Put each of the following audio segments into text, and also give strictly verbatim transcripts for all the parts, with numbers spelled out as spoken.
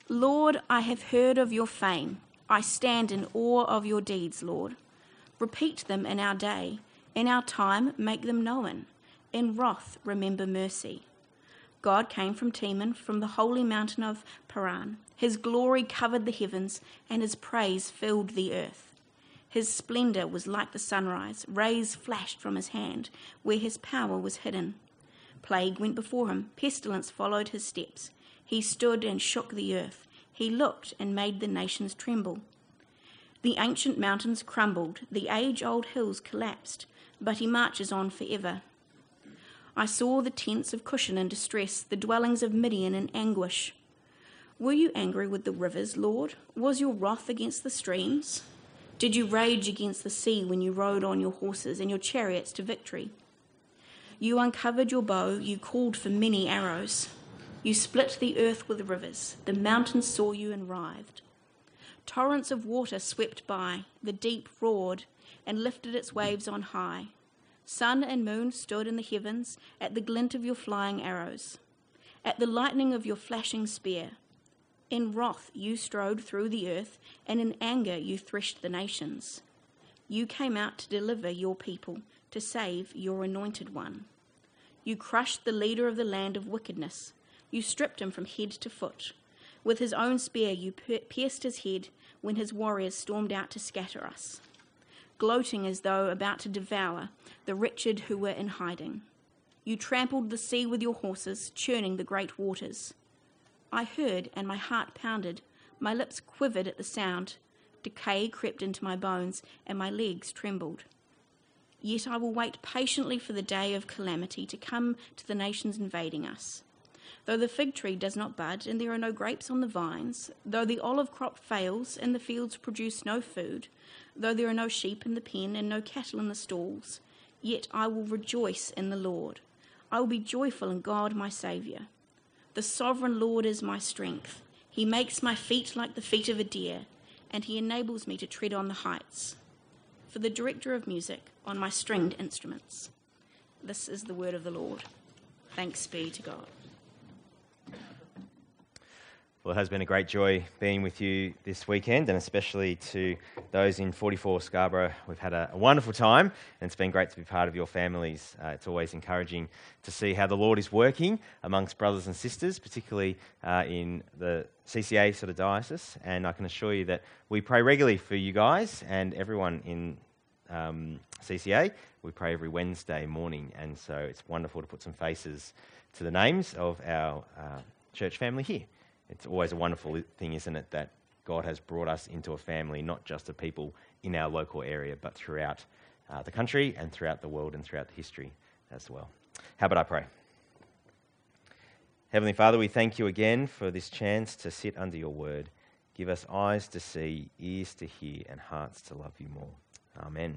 Lord, I have heard of your fame. I stand in awe of your deeds, Lord. Repeat them in our day. In our time, make them known. In wrath, remember mercy. God came from Teman, from the holy mountain of Paran. His glory covered the heavens, and his praise filled the earth. His splendour was like the sunrise. Rays flashed from his hand, where his power was hidden. Plague went before him. Pestilence followed his steps. He stood and shook the earth. He looked and made the nations tremble. The ancient mountains crumbled. The age-old hills collapsed. But he marches on forever. I saw the tents of Cushan in distress, the dwellings of Midian in anguish. Were you angry with the rivers, Lord? Was your wrath against the streams? Did you rage against the sea when you rode on your horses and your chariots to victory? You uncovered your bow, you called for many arrows. You split the earth with rivers, the mountains saw you and writhed. Torrents of water swept by, the deep roared and lifted its waves on high. Sun and moon stood in the heavens at the glint of your flying arrows, at the lightning of your flashing spear. In wrath you strode through the earth, and in anger you threshed the nations. You came out to deliver your people, to save your anointed one. You crushed the leader of the land of wickedness. You stripped him from head to foot. With his own spear you pierced his head when his warriors stormed out to scatter us, gloating as though about to devour the wretched who were in hiding. You trampled the sea with your horses, churning the great waters. I heard, and my heart pounded. My lips quivered at the sound. Decay crept into my bones, and my legs trembled. Yet I will wait patiently for the day of calamity to come to the nations invading us. Though the fig tree does not bud, and there are no grapes on the vines, though the olive crop fails, and the fields produce no food, though there are no sheep in the pen, and no cattle in the stalls, yet I will rejoice in the Lord. I will be joyful in God my Saviour. The sovereign Lord is my strength. He makes my feet like the feet of a deer, and he enables me to tread on the heights. For the director of music, on my stringed instruments. This is the word of the Lord. Thanks be to God. Well, it has been a great joy being with you this weekend, and especially to those in forty-four Scarborough. We've had a, a wonderful time, and it's been great to be part of your families. Uh, it's always encouraging to see how the Lord is working amongst brothers and sisters, particularly uh, in the C C A sort of diocese. And I can assure you that we pray regularly for you guys and everyone in um, C C A. We pray every Wednesday morning, and so it's wonderful to put some faces to the names of our uh, church family here. It's always a wonderful thing, isn't it, that God has brought us into a family, not just of people in our local area, but throughout uh, the country and throughout the world and throughout history as well. How about I pray? Heavenly Father, we thank you again for this chance to sit under your word. Give us eyes to see, ears to hear, and hearts to love you more. Amen.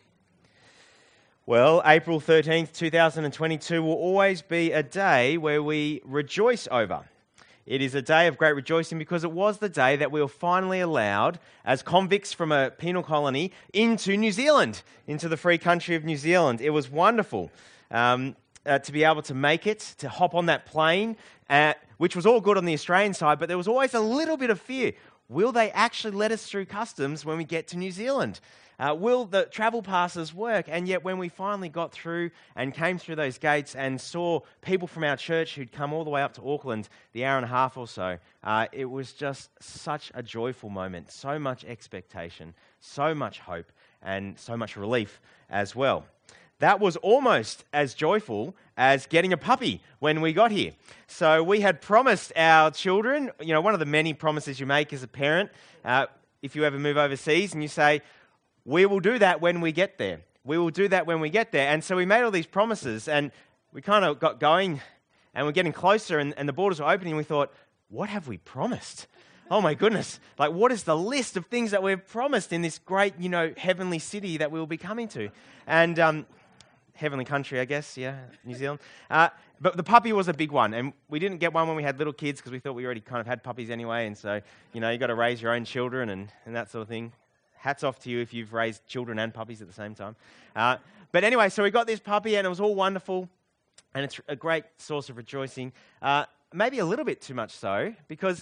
Well, April thirteenth, twenty twenty-two will always be a day where we rejoice over. It is a day of great rejoicing because it was the day that we were finally allowed as convicts from a penal colony into New Zealand, into the free country of New Zealand. It was wonderful um, uh, to be able to make it, to hop on that plane, uh, which was all good on the Australian side, but there was always a little bit of fear. Will they actually let us through customs when we get to New Zealand? Uh, will the travel passes work? And yet when we finally got through and came through those gates and saw people from our church who'd come all the way up to Auckland, the hour and a half or so, uh, it was just such a joyful moment, so much expectation, so much hope, and so much relief as well. That was almost as joyful as getting a puppy when we got here. So we had promised our children, you know, one of the many promises you make as a parent, uh, if you ever move overseas and you say, we will do that when we get there. We will do that when we get there. And so we made all these promises, and we kind of got going, and we're getting closer, and, and the borders were opening, and we thought, what have we promised? Oh my goodness. Like, what is the list of things that we've promised in this great, you know, heavenly city that we will be coming to? And um, heavenly country, I guess, yeah, New Zealand. Uh, but the puppy was a big one, and we didn't get one when we had little kids because we thought we already kind of had puppies anyway, and so, you know, you got to raise your own children and, and that sort of thing. Hats off to you if you've raised children and puppies at the same time. Uh, but anyway, so we got this puppy and it was all wonderful, and it's a great source of rejoicing. Uh, maybe a little bit too much so, because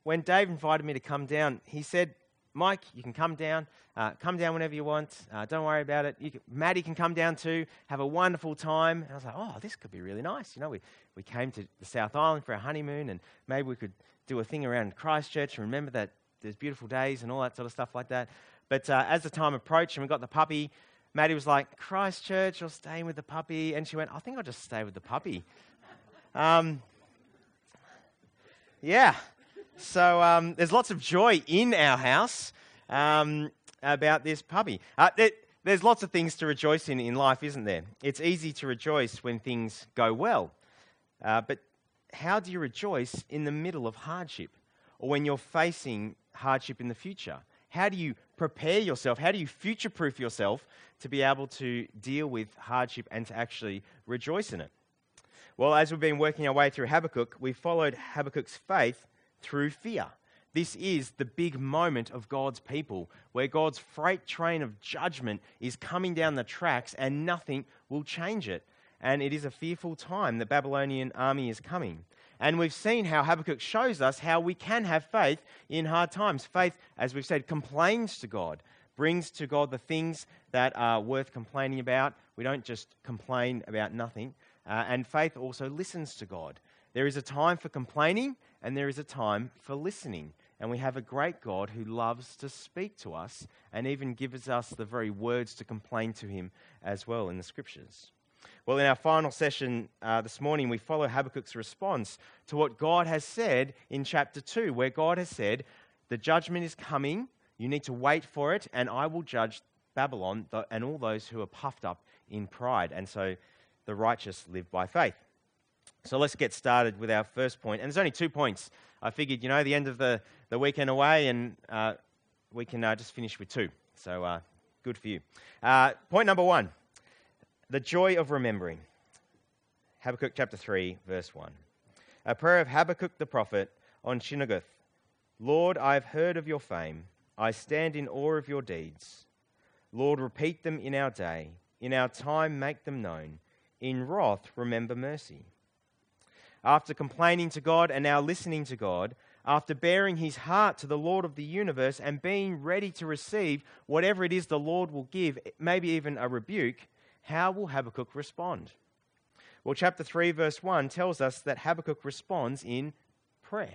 when Dave invited me to come down, he said, Mike, you can come down. Uh, come down whenever you want. Uh, don't worry about it. You can, Maddie can come down too. Have a wonderful time. And I was like, oh, this could be really nice. You know, we, we came to the South Island for our honeymoon, and maybe we could do a thing around Christchurch and remember that there's beautiful days and all that sort of stuff like that. But uh, as the time approached and we got the puppy, Maddie was like, Christchurch or staying with the puppy? And she went, I think I'll just stay with the puppy. Um, yeah. So um, there's lots of joy in our house um, about this puppy. Uh, there, there's lots of things to rejoice in in life, isn't there? It's easy to rejoice when things go well. Uh, but how do you rejoice in the middle of hardship or when you're facing hardship in the future? How do you prepare yourself? How do you future-proof yourself to be able to deal with hardship and to actually rejoice in it? Well, as we've been working our way through Habakkuk, we followed Habakkuk's faith through fear. This is the big moment of God's people, where God's freight train of judgment is coming down the tracks and nothing will change it. And it is a fearful time. The Babylonian army is coming. And we've seen how Habakkuk shows us how we can have faith in hard times. Faith, as we've said, complains to God, brings to God the things that are worth complaining about. We don't just complain about nothing. Uh, and faith also listens to God. There is a time for complaining and there is a time for listening. And we have a great God who loves to speak to us and even gives us the very words to complain to him as well in the scriptures. Well, in our final session uh, this morning, we follow Habakkuk's response to what God has said in chapter two, where God has said, the judgment is coming, you need to wait for it, and I will judge Babylon and all those who are puffed up in pride. And so the righteous live by faith. So let's get started with our first point. And there's only two points. I figured, you know, the end of the, the weekend away, and uh, we can uh, just finish with two. So uh, good for you. Uh, point number one, the joy of remembering. Habakkuk chapter three, verse one. A prayer of Habakkuk the prophet on Shinneguth. Lord, I have heard of your fame. I stand in awe of your deeds. Lord, repeat them in our day. In our time, make them known. In wrath, remember mercy. After complaining to God and now listening to God, after bearing his heart to the Lord of the universe and being ready to receive whatever it is the Lord will give, maybe even a rebuke, how will Habakkuk respond? Well, chapter three, verse one tells us that Habakkuk responds in prayer.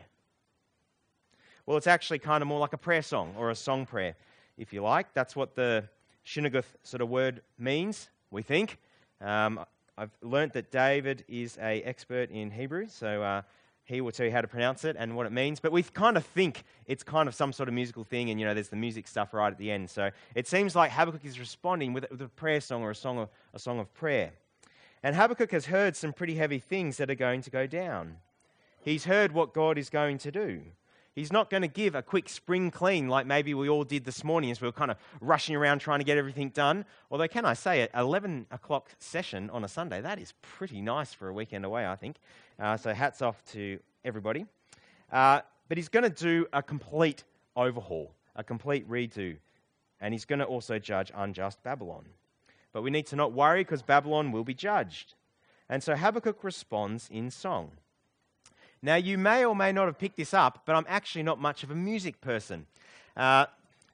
Well, it's actually kind of more like a prayer song or a song prayer, if you like. That's what the Shinneguth sort of word means, we think. Um, I've learnt that David is an expert in Hebrew, so uh, he will tell you how to pronounce it and what it means. But we kind of think it's kind of some sort of musical thing, and you know, there's the music stuff right at the end. So it seems like Habakkuk is responding with, with a prayer song or a song of a song of prayer. And Habakkuk has heard some pretty heavy things that are going to go down. He's heard what God is going to do. He's not going to give a quick spring clean like maybe we all did this morning as we were kind of rushing around trying to get everything done. Although, can I say it, eleven o'clock session on a Sunday, that is pretty nice for a weekend away, I think. Uh, so hats off to everybody. Uh, but he's going to do a complete overhaul, a complete redo. And he's going to also judge unjust Babylon. But we need to not worry because Babylon will be judged. And so Habakkuk responds in song. Now, you may or may not have picked this up, but I'm actually not much of a music person. Uh,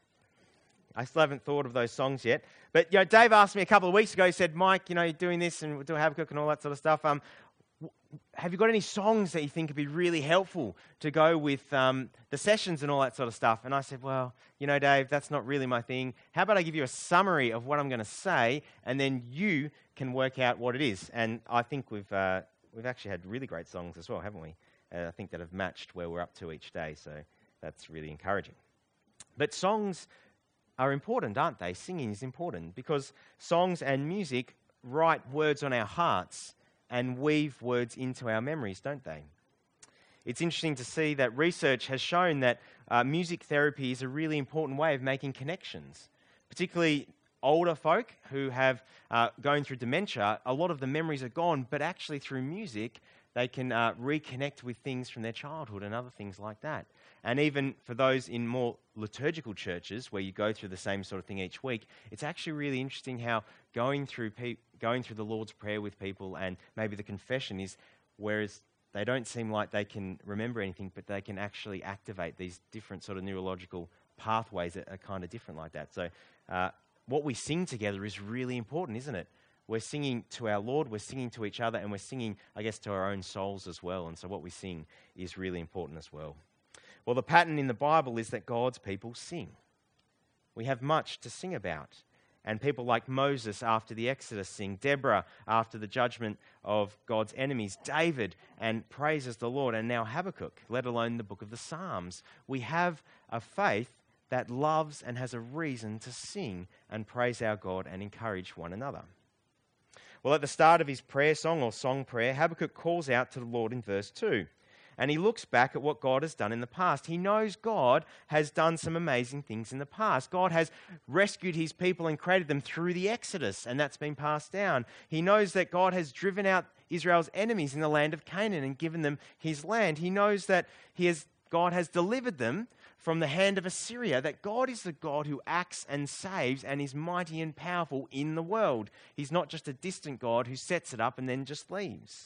I still haven't thought of those songs yet. But you know, Dave asked me a couple of weeks ago, he said, Mike, you know, you're doing this and we're doing Habakkuk and all that sort of stuff. Um, have you got any songs that you think would be really helpful to go with um, the sessions and all that sort of stuff? And I said, well, you know, Dave, that's not really my thing. How about I give you a summary of what I'm going to say, and then you can work out what it is. And I think we've uh, we've actually had really great songs as well, haven't we? Uh, I think that have matched where we're up to each day, so that's really encouraging. But songs are important, aren't they? Singing is important because songs and music write words on our hearts and weave words into our memories, don't they? It's interesting to see that research has shown that uh, music therapy is a really important way of making connections, particularly older folk who have uh, going through dementia. A lot of the memories are gone, but actually through music, they can uh, reconnect with things from their childhood and other things like that. And even for those in more liturgical churches where you go through the same sort of thing each week, it's actually really interesting how going through pe- going through the Lord's Prayer with people and maybe the confession is, whereas they don't seem like they can remember anything, but they can actually activate these different sort of neurological pathways that are kind of different like that. So uh, what we sing together is really important, isn't it? We're singing to our Lord, we're singing to each other, and we're singing, I guess, to our own souls as well. And so what we sing is really important as well. Well, the pattern in the Bible is that God's people sing. We have much to sing about. And people like Moses after the Exodus sing, Deborah after the judgment of God's enemies, David and praises the Lord, and now Habakkuk, let alone the book of the Psalms. We have a faith that loves and has a reason to sing and praise our God and encourage one another. Well, at the start of his prayer song or song prayer, Habakkuk calls out to the Lord in verse two. And he looks back at what God has done in the past. He knows God has done some amazing things in the past. God has rescued his people and created them through the Exodus, and that's been passed down. He knows that God has driven out Israel's enemies in the land of Canaan and given them his land. He knows that he has, God has delivered them from the hand of Assyria, that God is the God who acts and saves and is mighty and powerful in the world. He's not just a distant God who sets it up and then just leaves.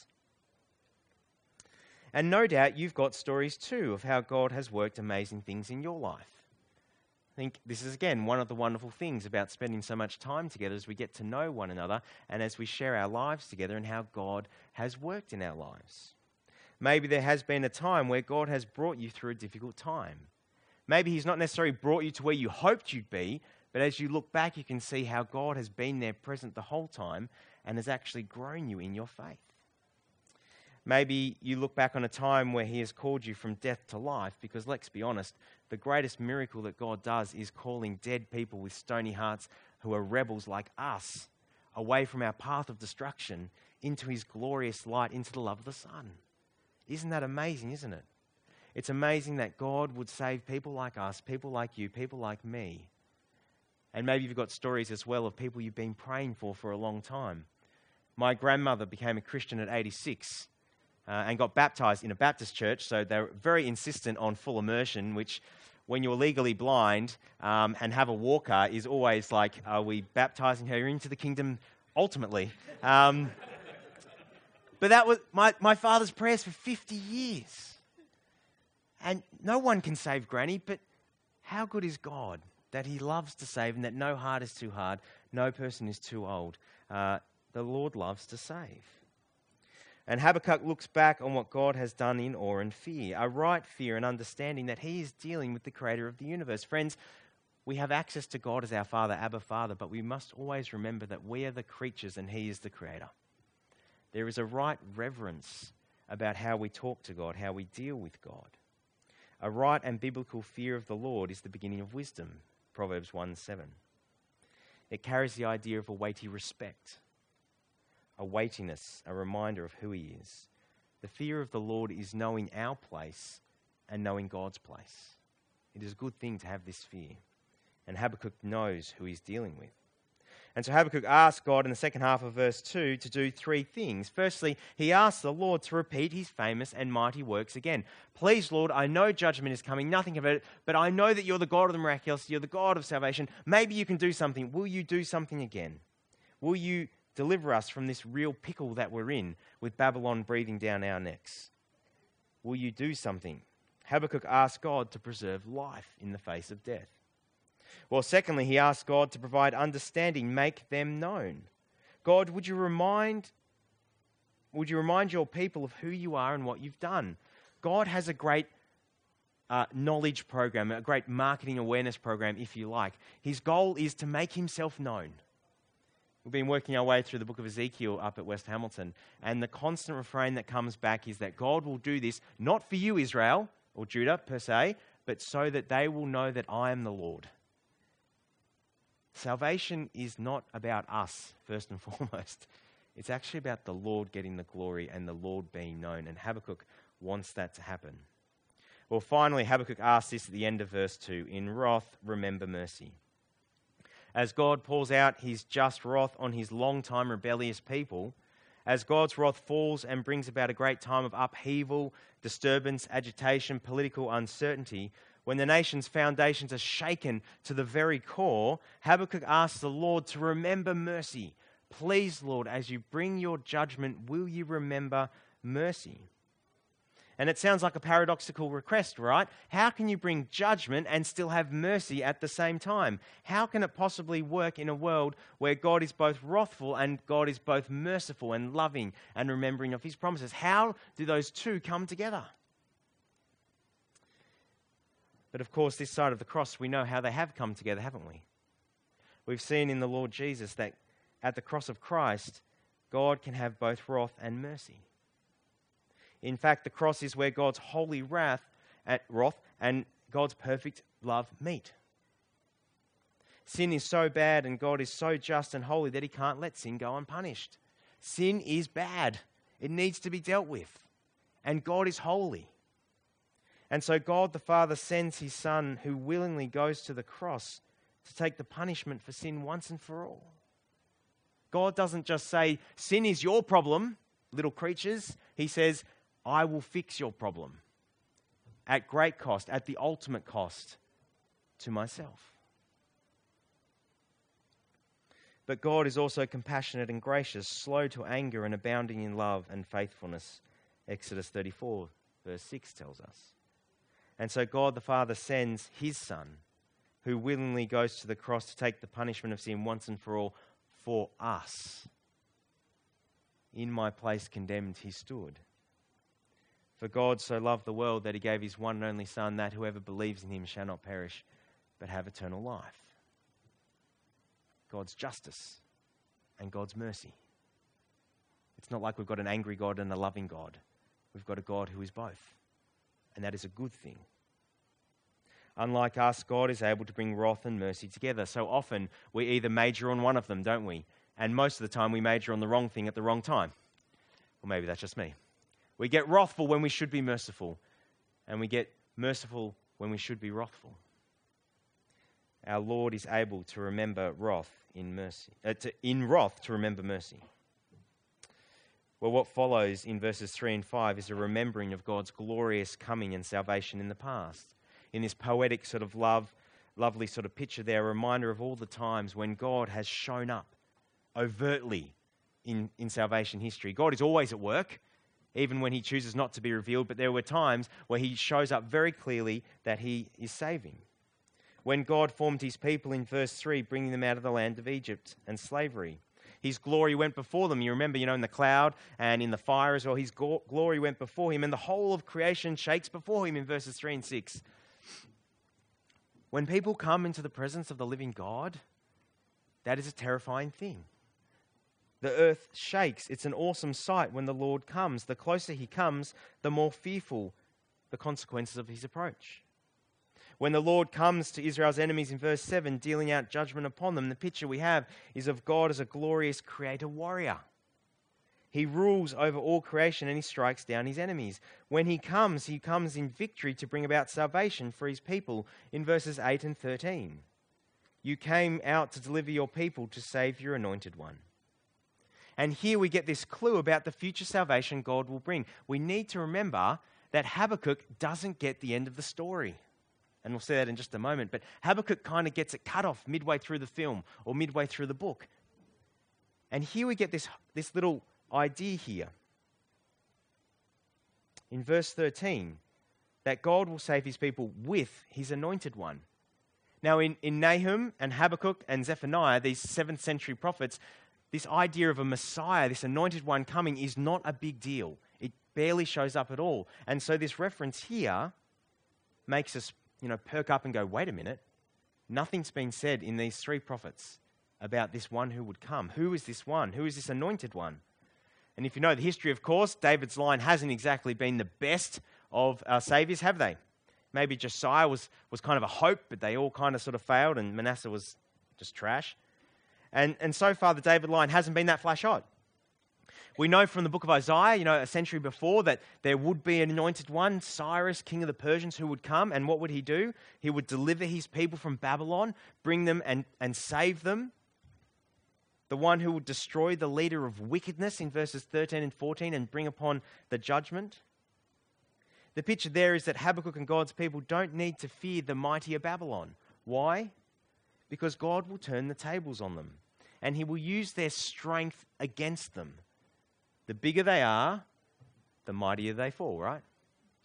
And no doubt you've got stories too of how God has worked amazing things in your life. I think this is, again, one of the wonderful things about spending so much time together as we get to know one another and as we share our lives together and how God has worked in our lives. Maybe there has been a time where God has brought you through a difficult time. Maybe he's not necessarily brought you to where you hoped you'd be, but as you look back, you can see how God has been there present the whole time and has actually grown you in your faith. Maybe you look back on a time where he has called you from death to life, because let's be honest, the greatest miracle that God does is calling dead people with stony hearts who are rebels like us away from our path of destruction into his glorious light, into the love of the Son. Isn't that amazing, isn't it? It's amazing that God would save people like us, people like you, people like me. And maybe you've got stories as well of people you've been praying for for a long time. My grandmother became a Christian at eighty-six. Uh, and got baptised in a Baptist church, so they're very insistent on full immersion, which when you're legally blind um, and have a walker is always like, are we baptising her into the kingdom ultimately? Um, but that was my, my father's prayers for fifty years. And no one can save Granny, but how good is God that he loves to save and that no heart is too hard, no person is too old. Uh, the Lord loves to save. And Habakkuk looks back on what God has done in awe and fear, a right fear and understanding that he is dealing with the creator of the universe. Friends, we have access to God as our Father, Abba Father, but we must always remember that we are the creatures and he is the creator. There is a right reverence about how we talk to God, how we deal with God. A right and biblical fear of the Lord is the beginning of wisdom, Proverbs one seven. It carries the idea of a weighty respect, a weightiness, a reminder of who he is. The fear of the Lord is knowing our place and knowing God's place. It is a good thing to have this fear. And Habakkuk knows who he's dealing with. And so Habakkuk asks God in the second half of verse two to do three things. Firstly, he asks the Lord to repeat his famous and mighty works again. Please, Lord, I know judgment is coming, nothing of it, but I know that you're the God of the miraculous, you're the God of salvation. Maybe you can do something. Will you do something again? Will you deliver us from this real pickle that we're in with Babylon breathing down our necks? Will you do something? Habakkuk asked God to preserve life in the face of death. Well, secondly, he asked God to provide understanding, make them known. God, would you remind, would you remind your people of who you are and what you've done? God has a great uh, knowledge program, a great marketing awareness program, if you like. His goal is to make himself known. We've been working our way through the book of Ezekiel up at West Hamilton, and the constant refrain that comes back is that God will do this, not for you, Israel, or Judah per se, but so that they will know that I am the Lord. Salvation is not about us, first and foremost. It's actually about the Lord getting the glory and the Lord being known, and Habakkuk wants that to happen. Well, finally, Habakkuk asks this at the end of verse two, in wrath, remember mercy. As God pours out his just wrath on his long-time rebellious people, as God's wrath falls and brings about a great time of upheaval, disturbance, agitation, political uncertainty, when the nation's foundations are shaken to the very core, Habakkuk asks the Lord to remember mercy. Please, Lord, as you bring your judgment, will you remember mercy? And it sounds like a paradoxical request, right? How can you bring judgment and still have mercy at the same time? How can it possibly work in a world where God is both wrathful and God is both merciful and loving and remembering of his promises? How do those two come together? But of course, this side of the cross, we know how they have come together, haven't we? We've seen in the Lord Jesus that at the cross of Christ, God can have both wrath and mercy. In fact, the cross is where God's holy wrath, at wrath and God's perfect love meet. Sin is so bad and God is so just and holy that he can't let sin go unpunished. Sin is bad. It needs to be dealt with. And God is holy. And so God the Father sends his Son, who willingly goes to the cross to take the punishment for sin once and for all. God doesn't just say, sin is your problem, little creatures. He says, I will fix your problem at great cost, at the ultimate cost to myself. But God is also compassionate and gracious, slow to anger and abounding in love and faithfulness. Exodus thirty-four, verse six tells us. And so God the Father sends his Son, who willingly goes to the cross to take the punishment of sin once and for all for us. In my place condemned he stood. For God so loved the world that he gave his one and only Son, that whoever believes in him shall not perish, but have eternal life. God's justice and God's mercy. It's not like we've got an angry God and a loving God. We've got a God who is both. And that is a good thing. Unlike us, God is able to bring wrath and mercy together. So often we either major on one of them, don't we? And most of the time we major on the wrong thing at the wrong time. Or maybe that's just me. We get wrathful when we should be merciful. And we get merciful when we should be wrathful. Our Lord is able to remember wrath in mercy, uh, to, in wrath to remember mercy. Well, what follows in verses three and five is a remembering of God's glorious coming and salvation in the past. In this poetic sort of love, lovely sort of picture there, a reminder of all the times when God has shown up overtly in, in salvation history. God is always at work, even when he chooses not to be revealed, but there were times where he shows up very clearly that he is saving. When God formed his people in verse three, bringing them out of the land of Egypt and slavery. His glory went before them. You remember, you know, in the cloud and in the fire as well, his go- glory went before him, and the whole of creation shakes before him in verses three and six. When people come into the presence of the living God, that is a terrifying thing. The earth shakes. It's an awesome sight when the Lord comes. The closer he comes, the more fearful the consequences of his approach. When the Lord comes to Israel's enemies in verse seven, dealing out judgment upon them, the picture we have is of God as a glorious creator warrior. He rules over all creation and he strikes down his enemies. When he comes, he comes in victory to bring about salvation for his people in verses eight and thirteen. You came out to deliver your people, to save your anointed one. And here we get this clue about the future salvation God will bring. We need to remember that Habakkuk doesn't get the end of the story. And we'll see that in just a moment. But Habakkuk kind of gets it cut off midway through the film or midway through the book. And here we get this, this little idea here. In verse thirteen, that God will save his people with his anointed one. Now in, in Nahum and Habakkuk and Zephaniah, these seventh century prophets, this idea of a Messiah, this anointed one coming, is not a big deal. It barely shows up at all. And so this reference here makes us, you know, perk up and go, wait a minute. Nothing's been said in these three prophets about this one who would come. Who is this one? Who is this anointed one? And if you know the history, of course, David's line hasn't exactly been the best of our saviors, have they? Maybe Josiah was, was kind of a hope, but they all kind of sort of failed, and Manasseh was just trash. And, and so far, the David line hasn't been that flash hot. We know from the book of Isaiah, you know, a century before, that there would be an anointed one, Cyrus, king of the Persians, who would come. And what would he do? He would deliver his people from Babylon, bring them and, and save them. The one who would destroy the leader of wickedness in verses thirteen and fourteen and bring upon the judgment. The picture there is that Habakkuk and God's people don't need to fear the mightier Babylon. Why? Because God will turn the tables on them and he will use their strength against them. The bigger they are, the mightier they fall, right?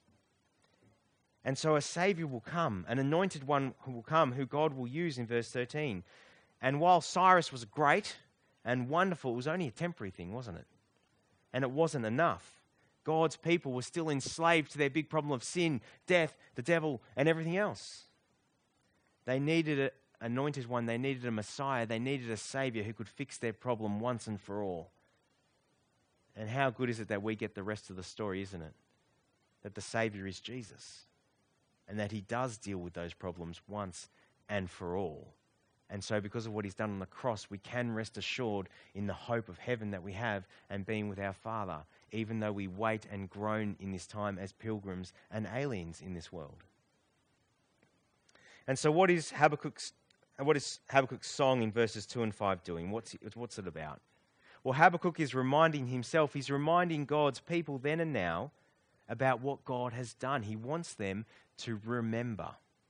And so a Saviour will come, an anointed one who will come, who God will use in verse thirteen. And while Cyrus was great and wonderful, it was only a temporary thing, wasn't it? And it wasn't enough. God's people were still enslaved to their big problem of sin, death, the devil, and everything else. They needed an anointed one. They needed a Messiah. They needed a Saviour who could fix their problem once and for all. And how good is it that we get the rest of the story, isn't it? That the Saviour is Jesus. And that he does deal with those problems once and for all. And so because of what he's done on the cross, we can rest assured in the hope of heaven that we have and being with our Father, even though we wait and groan in this time as pilgrims and aliens in this world. And so what is Habakkuk's, what is Habakkuk's song in verses two and five doing? What's it, what's it about? Well, Habakkuk is reminding himself, he's reminding God's people then and now about what God has done. He wants them to remember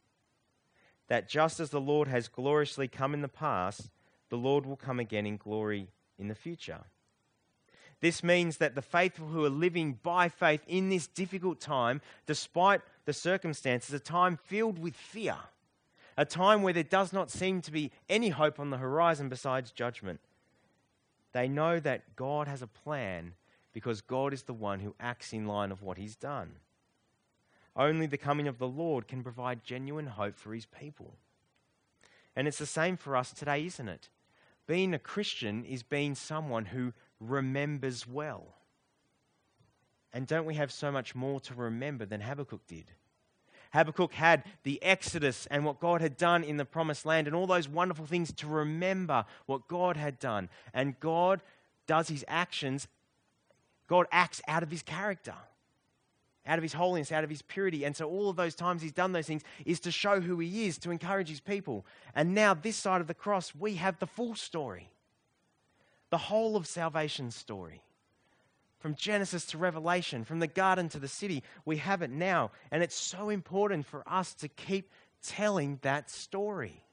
that just as the Lord has gloriously come in the past, the Lord will come again in glory in the future. This means that the faithful who are living by faith in this difficult time, despite the circumstances, a time filled with fear, a time where there does not seem to be any hope on the horizon besides judgment. They know that God has a plan because God is the one who acts in line of what he's done. Only the coming of the Lord can provide genuine hope for his people. And it's the same for us today, isn't it? Being a Christian is being someone who remembers well. And don't we have so much more to remember than Habakkuk did? Habakkuk had the Exodus and what God had done in the promised land and all those wonderful things to remember what God had done. And God does his actions, God acts out of his character, out of his holiness, out of his purity. And so all of those times he's done those things is to show who he is, to encourage his people. And now this side of the cross, we have the full story, the whole of salvation's story. From Genesis to Revelation, from the garden to the city, we have it now. And it's so important for us to keep telling that story.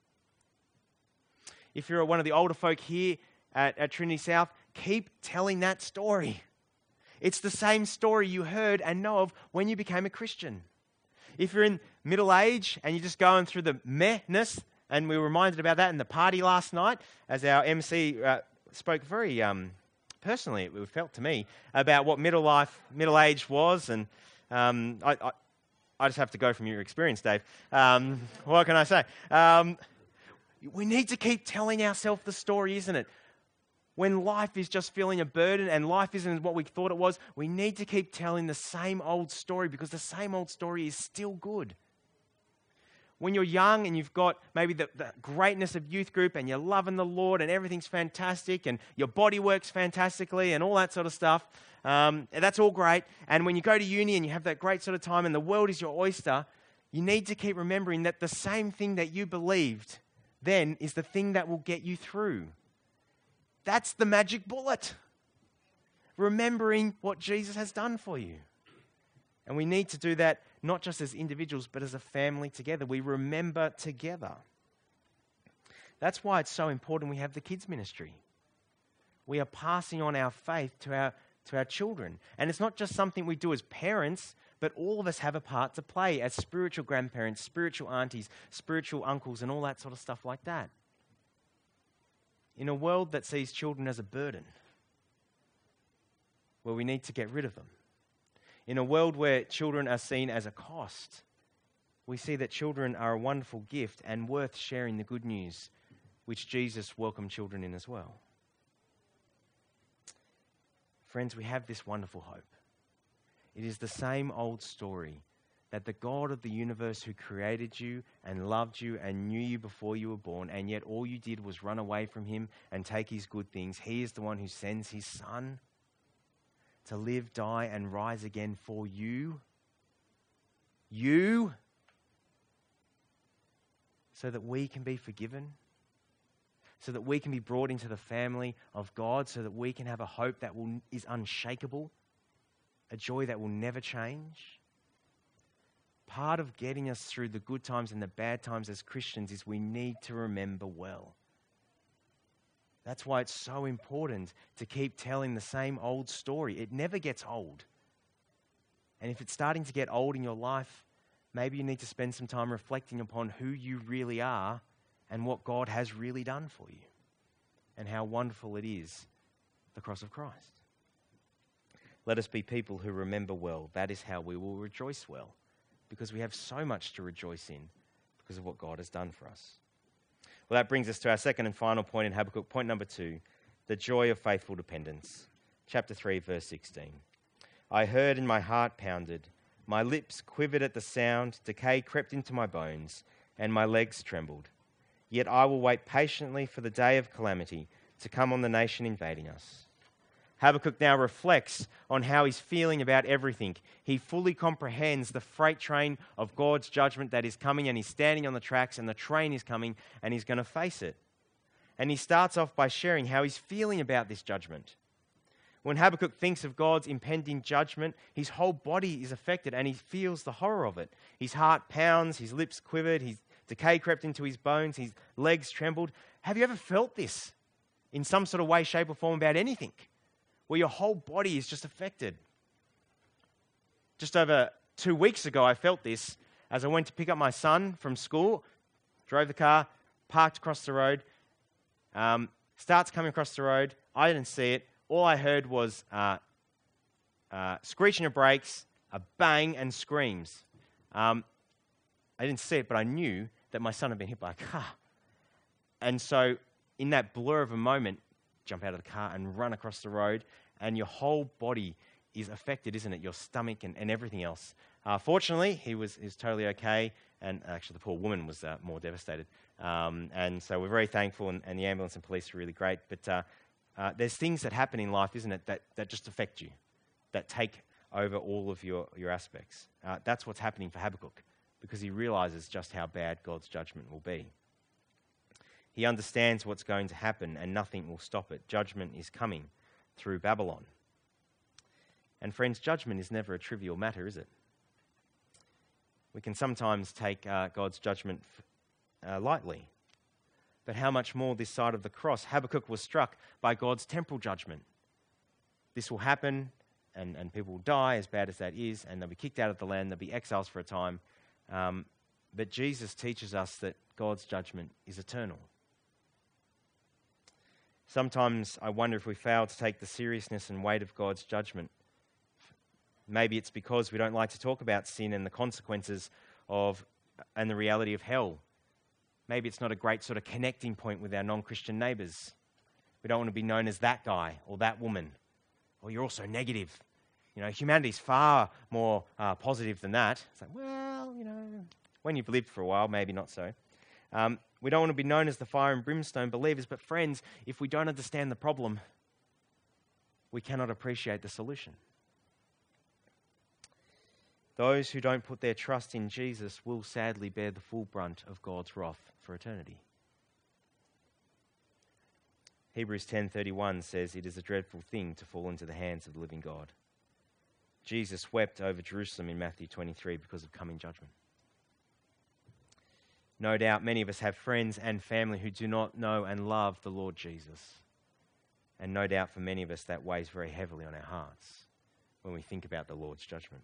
If you're one of the older folk here at, at Trinity South, keep telling that story. It's the same story you heard and know of when you became a Christian. If you're in middle age and you're just going through the mehness, and we were reminded about that in the party last night, as our M C uh, spoke very um, personally, it felt to me, about what middle life, middle age was, and um, I, I, I just have to go from your experience, Dave. Um, what can I say? Um, we need to keep telling ourselves the story, isn't it? When life is just feeling a burden and life isn't what we thought it was, we need to keep telling the same old story because the same old story is still good. When you're young and you've got maybe the, the greatness of youth group and you're loving the Lord and everything's fantastic and your body works fantastically and all that sort of stuff, um, that's all great. And when you go to uni and you have that great sort of time and the world is your oyster, you need to keep remembering that the same thing that you believed then is the thing that will get you through. That's the magic bullet. Remembering what Jesus has done for you. And we need to do that not just as individuals, but as a family together. We remember together. That's why it's so important we have the kids ministry. We are passing on our faith to our, to our children. And it's not just something we do as parents, but all of us have a part to play as spiritual grandparents, spiritual aunties, spiritual uncles, and all that sort of stuff like that. In a world that sees children as a burden, where we need to get rid of them. In a world where children are seen as a cost, we see that children are a wonderful gift and worth sharing the good news, which Jesus welcomed children in as well. Friends, we have this wonderful hope. It is the same old story that the God of the universe who created you and loved you and knew you before you were born, and yet all you did was run away from him and take his good things. He is the one who sends his son to live, die, and rise again for you. You. So that we can be forgiven. So that we can be brought into the family of God. So that we can have a hope that will, is unshakable. A joy that will never change. Part of getting us through the good times and the bad times as Christians is we need to remember well. That's why it's so important to keep telling the same old story. It never gets old. And if it's starting to get old in your life, maybe you need to spend some time reflecting upon who you really are and what God has really done for you and how wonderful it is, the cross of Christ. Let us be people who remember well. That is how we will rejoice well, because we have so much to rejoice in because of what God has done for us. Well, that brings us to our second and final point in Habakkuk, point number two, the joy of faithful dependence. Chapter three, verse sixteen. I heard and my heart pounded. My lips quivered at the sound. Decay crept into my bones, and my legs trembled. Yet I will wait patiently for the day of calamity to come on the nation invading us. Habakkuk now reflects on how he's feeling about everything. He fully comprehends the freight train of God's judgment that is coming, and he's standing on the tracks, and the train is coming, and he's going to face it. And he starts off by sharing how he's feeling about this judgment. When Habakkuk thinks of God's impending judgment, his whole body is affected and he feels the horror of it. His heart pounds, his lips quivered, his decay crept into his bones, his legs trembled. Have you ever felt this in some sort of way, shape or form about anything, where your whole body is just affected? Just over two weeks ago, I felt this as I went to pick up my son from school, drove the car, parked across the road, um, starts coming across the road. I didn't see it. All I heard was uh, uh, screeching of brakes, a bang, and screams. Um, I didn't see it, but I knew that my son had been hit by a car. And so in that blur of a moment, jump out of the car and run across the road, and your whole body is affected, isn't it? Your stomach and, and everything else. Uh, fortunately, he was, he was totally okay, and actually the poor woman was uh, more devastated. Um, and so we're very thankful, and, and the ambulance and police are really great. But uh, Uh, there's things that happen in life, isn't it, that, that just affect you, that take over all of your, your aspects. Uh, that's what's happening for Habakkuk, because he realizes just how bad God's judgment will be. He understands what's going to happen and nothing will stop it. Judgment is coming through Babylon. And friends, judgment is never a trivial matter, is it? We can sometimes take uh, God's judgment uh, lightly. But how much more this side of the cross? Habakkuk was struck by God's temporal judgment. This will happen, and, and people will die, as bad as that is, and they'll be kicked out of the land, they'll be exiles for a time. Um, but Jesus teaches us that God's judgment is eternal. Sometimes I wonder if we fail to take the seriousness and weight of God's judgment. Maybe it's because we don't like to talk about sin and the consequences of, and the reality of hell. Maybe it's not a great sort of connecting point with our non-Christian neighbours. We don't want to be known as that guy or that woman. Or you're also negative. You know, humanity's far more uh, positive than that. It's like, well, you know, when you've lived for a while, maybe not so. Um, we don't want to be known as the fire and brimstone believers, but friends, if we don't understand the problem, we cannot appreciate the solution. Those who don't put their trust in Jesus will sadly bear the full brunt of God's wrath for eternity. Hebrews ten thirty-one says, "It is a dreadful thing to fall into the hands of the living God." Jesus wept over Jerusalem in Matthew twenty-three because of coming judgment. No doubt many of us have friends and family who do not know and love the Lord Jesus. And no doubt for many of us that weighs very heavily on our hearts when we think about the Lord's judgment.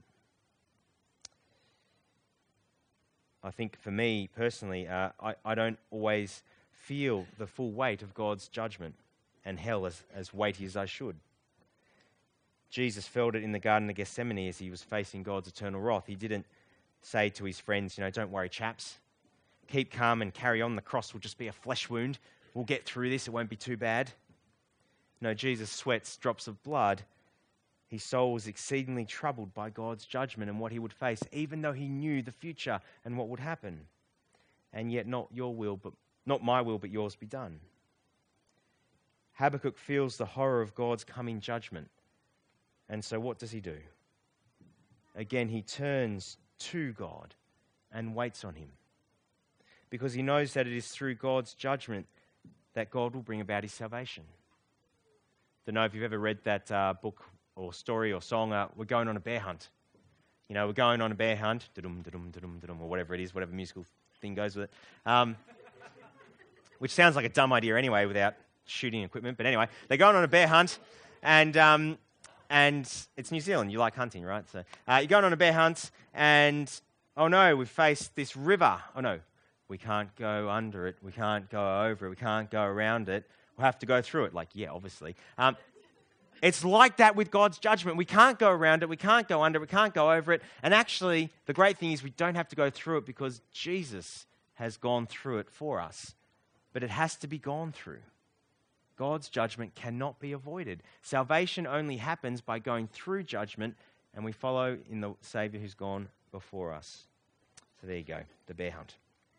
I think for me personally, uh, I, I don't always feel the full weight of God's judgment and hell as, as weighty as I should. Jesus felt it in the Garden of Gethsemane as he was facing God's eternal wrath. He didn't say to his friends, you know, don't worry, chaps. Keep calm and carry on. The cross will just be a flesh wound. We'll get through this. It won't be too bad. No, Jesus sweats drops of blood. His soul was exceedingly troubled by God's judgment and what he would face, even though he knew the future and what would happen. And yet not your will, but not my will, but yours be done. Habakkuk feels the horror of God's coming judgment. And so what does he do? Again, he turns to God and waits on him. Because he knows that it is through God's judgment that God will bring about his salvation. Don't know if you've ever read that uh, book or story or song, uh, We're Going on a Bear Hunt. You know, we're going on a bear hunt, da-dum, da-dum, da-dum, da-dum, or whatever it is, whatever musical thing goes with it. Um, which sounds like a dumb idea anyway without shooting equipment. But anyway, they're going on a bear hunt, and um, and it's New Zealand. You like hunting, right? So uh, you're going on a bear hunt, and oh no, we've faced this river. Oh no, we can't go under it. We can't go over it. We can't go around it. We'll have to go through it. Like, yeah, obviously. Um, it's like that with God's judgment. We can't go around it. We can't go under it. We can't go over it. And actually, the great thing is we don't have to go through it because Jesus has gone through it for us. But it has to be gone through. God's judgment cannot be avoided. Salvation only happens by going through judgment, and we follow in the Saviour who's gone before us. So there you go, the bear hunt.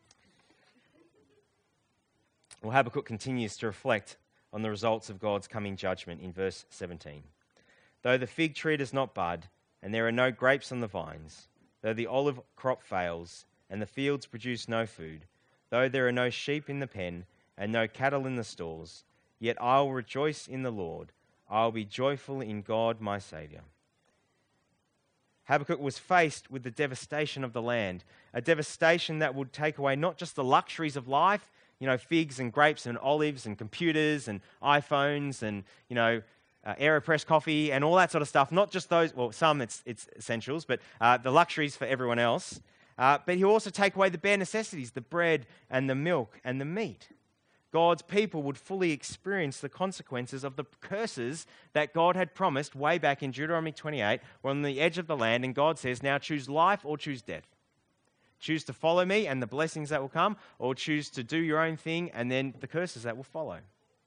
Well, Habakkuk continues to reflect on the results of God's coming judgment in verse seventeen. Though the fig tree does not bud, and there are no grapes on the vines, though the olive crop fails, and the fields produce no food, though there are no sheep in the pen, and no cattle in the stalls, yet I will rejoice in the Lord. I will be joyful in God my Saviour. Habakkuk was faced with the devastation of the land, a devastation that would take away not just the luxuries of life, you know, figs and grapes and olives and computers and iPhones and, you know, uh, AeroPress coffee and all that sort of stuff. Not just those, well, some it's, it's essentials, but uh, the luxuries for everyone else. Uh, but he'll also take away the bare necessities, the bread and the milk and the meat. God's people would fully experience the consequences of the curses that God had promised way back in Deuteronomy twenty-eight. We're on the edge of the land, and God says, now choose life or choose death. Choose to follow me and the blessings that will come, or choose to do your own thing and then the curses that will follow.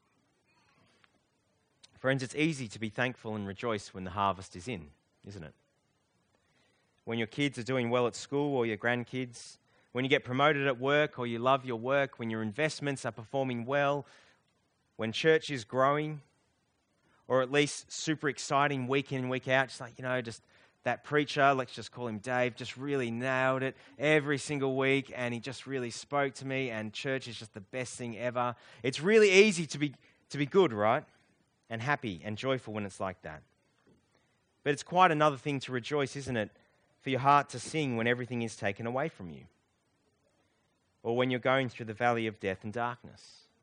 Friends, it's easy to be thankful and rejoice when the harvest is in, isn't it? When your kids are doing well at school or your grandkids, when you get promoted at work or you love your work, when your investments are performing well, when church is growing, or at least super exciting week in, week out, just like, you know, just that preacher, let's just call him Dave, just really nailed it every single week, and he just really spoke to me, and church is just the best thing ever. It's really easy to be to be good, right? And happy and joyful when it's like that. But it's quite another thing to rejoice, isn't it, for your heart to sing when everything is taken away from you, or when you're going through the valley of death and darkness.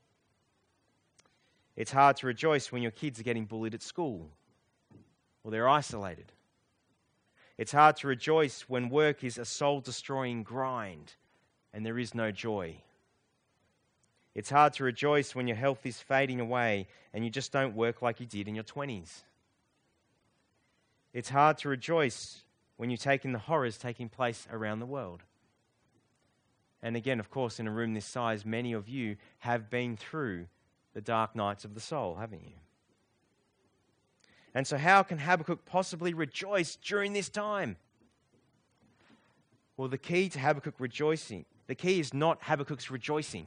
It's hard to rejoice when your kids are getting bullied at school, or they're isolated. It's hard to rejoice when work is a soul-destroying grind and there is no joy. It's hard to rejoice when your health is fading away and you just don't work like you did in your twenties. It's hard to rejoice when you take in the horrors taking place around the world. And again, of course, in a room this size, many of you have been through the dark nights of the soul, haven't you? And so how can Habakkuk possibly rejoice during this time? Well, the key to Habakkuk rejoicing, the key is not Habakkuk's rejoicing,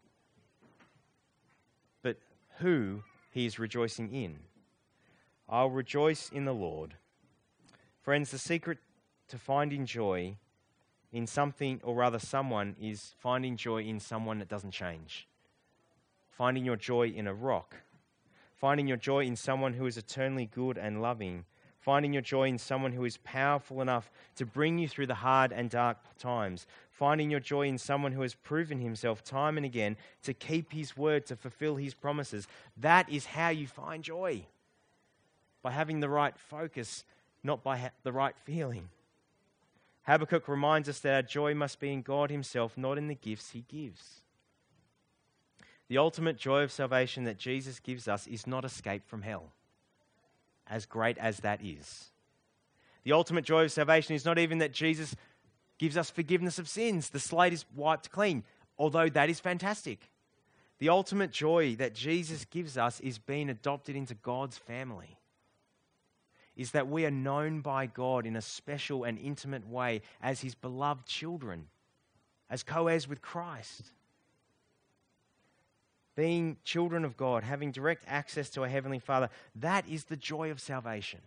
but who he is rejoicing in. I'll rejoice in the Lord. Friends, the secret to finding joy in something, or rather someone, is finding joy in someone that doesn't change. Finding your joy in a rock. Finding your joy in someone who is eternally good and loving. Finding your joy in someone who is powerful enough to bring you through the hard and dark times. Finding your joy in someone who has proven himself time and again to keep his word, to fulfill his promises. That is how you find joy. By having the right focus, not by ha- the right feeling. Habakkuk reminds us that our joy must be in God himself, not in the gifts he gives. The ultimate joy of salvation that Jesus gives us is not escape from hell, as great as that is. The ultimate joy of salvation is not even that Jesus gives us forgiveness of sins. The slate is wiped clean, although that is fantastic. The ultimate joy that Jesus gives us is being adopted into God's family. Is that we are known by God in a special and intimate way as his beloved children, as co-heirs with Christ. Being children of God, having direct access to our Heavenly Father, that is the joy of salvation.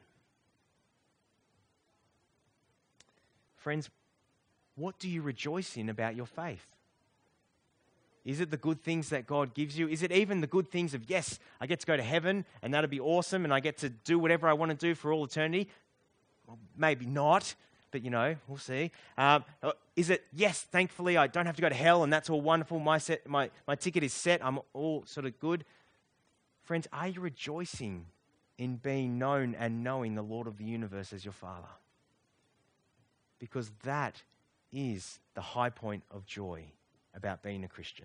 Friends, what do you rejoice in about your faith? Is it the good things that God gives you? Is it even the good things of, yes, I get to go to heaven and that'll be awesome and I get to do whatever I want to do for all eternity? Well, maybe not, but you know, we'll see. Um, is it, yes, thankfully I don't have to go to hell and that's all wonderful. My, set, my, my ticket is set. I'm all sort of good. Friends, are you rejoicing in being known and knowing the Lord of the universe as your Father? Because that is the high point of joy about being a Christian.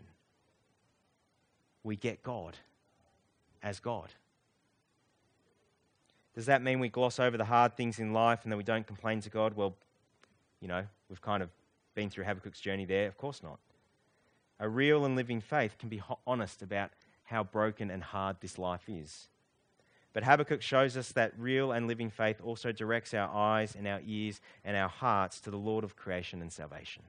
We get God as God. Does that mean we gloss over the hard things in life and that we don't complain to God? Well, you know, we've kind of been through Habakkuk's journey there. Of course not. A real and living faith can be honest about how broken and hard this life is. But Habakkuk shows us that real and living faith also directs our eyes and our ears and our hearts to the Lord of creation and salvation.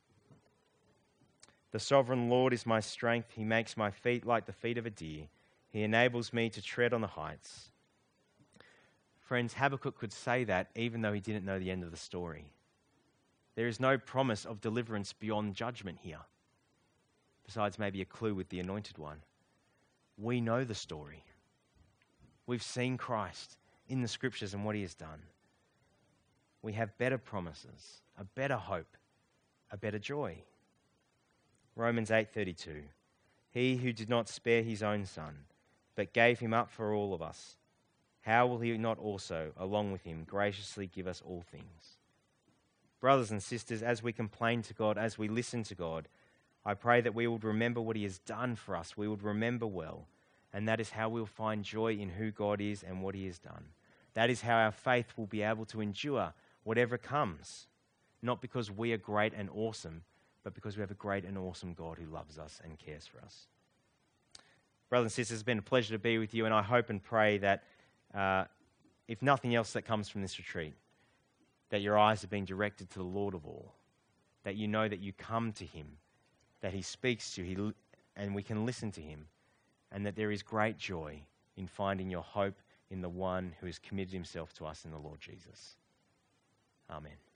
The sovereign Lord is my strength. He makes my feet like the feet of a deer. He enables me to tread on the heights. Friends, Habakkuk could say that even though he didn't know the end of the story. There is no promise of deliverance beyond judgment here, besides maybe a clue with the Anointed One. We know the story. We've seen Christ in the Scriptures and what he has done. We have better promises, a better hope, a better joy. Romans eight thirty-two. He who did not spare his own son, but gave him up for all of us, how will he not also, along with him, graciously give us all things? Brothers and sisters, as we complain to God, as we listen to God, I pray that we would remember what he has done for us. We would remember well. And that is how we'll find joy in who God is and what he has done. That is how our faith will be able to endure whatever comes. Not because we are great and awesome, but because we have a great and awesome God who loves us and cares for us. Brothers and sisters, it's been a pleasure to be with you, and I hope and pray that uh, if nothing else that comes from this retreat, that your eyes have been directed to the Lord of all, that you know that you come to him, that he speaks to you, he, and we can listen to him, and that there is great joy in finding your hope in the one who has committed himself to us in the Lord Jesus. Amen.